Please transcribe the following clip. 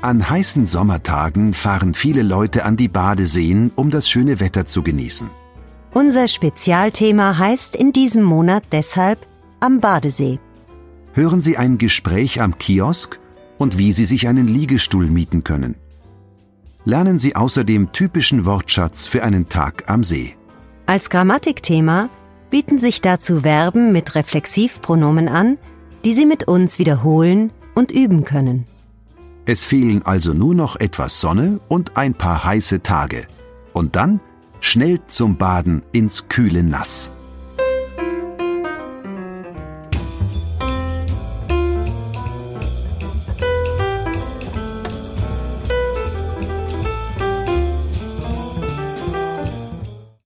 An heißen Sommertagen fahren viele Leute an die Badeseen, um das schöne Wetter zu genießen. Unser Spezialthema heißt in diesem Monat deshalb am Badesee. Hören Sie ein Gespräch am Kiosk und wie Sie sich einen Liegestuhl mieten können. Lernen Sie außerdem typischen Wortschatz für einen Tag am See. Als Grammatikthema bieten sich dazu Verben mit Reflexivpronomen an, die Sie mit uns wiederholen und üben können. Es fehlen also nur noch etwas Sonne und ein paar heiße Tage. Und dann schnell zum Baden ins kühle Nass.